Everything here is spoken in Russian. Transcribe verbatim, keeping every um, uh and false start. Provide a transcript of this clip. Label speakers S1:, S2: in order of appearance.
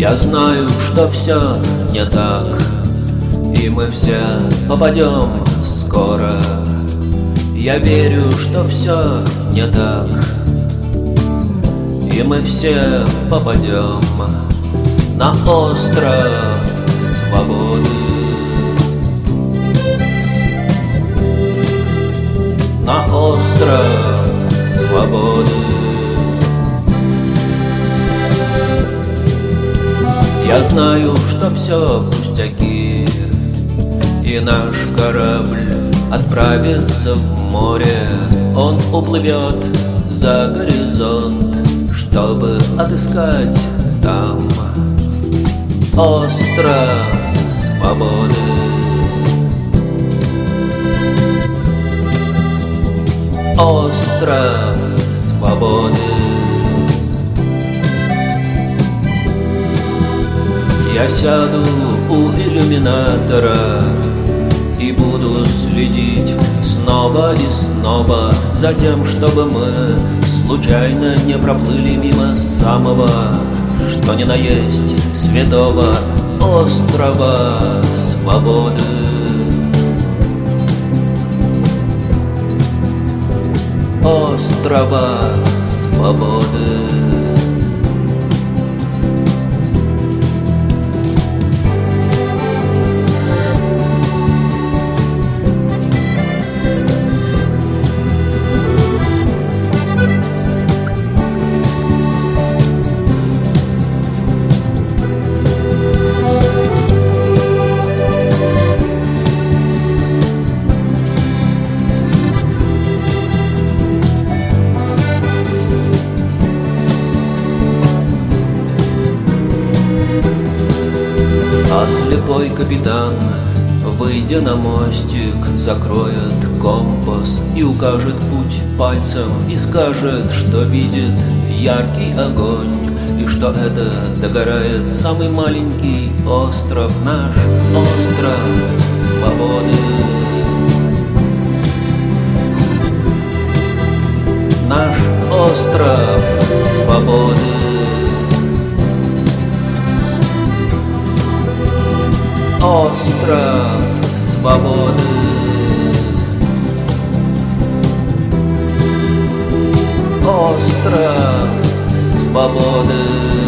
S1: Я знаю, что все не так, и мы все попадем скоро. Я верю, что все не так, и мы все попадем на остров свободы. На остров свободы. Я знаю, что все пустяки, и наш корабль отправится в море. Он уплывет за горизонт, чтобы отыскать там остров свободы. Остров свободы. Я сяду у иллюминатора и буду следить снова и снова за тем, чтобы мы случайно не проплыли мимо самого, что ни на есть, святого острова свободы. Острова свободы. А слепой капитан, выйдя на мостик, закроет компас и укажет путь пальцем и скажет, что видит яркий огонь, и что это догорает самый маленький остров, наш остров свободы. Наш остров свободы. Остров свободы. Остров свободы.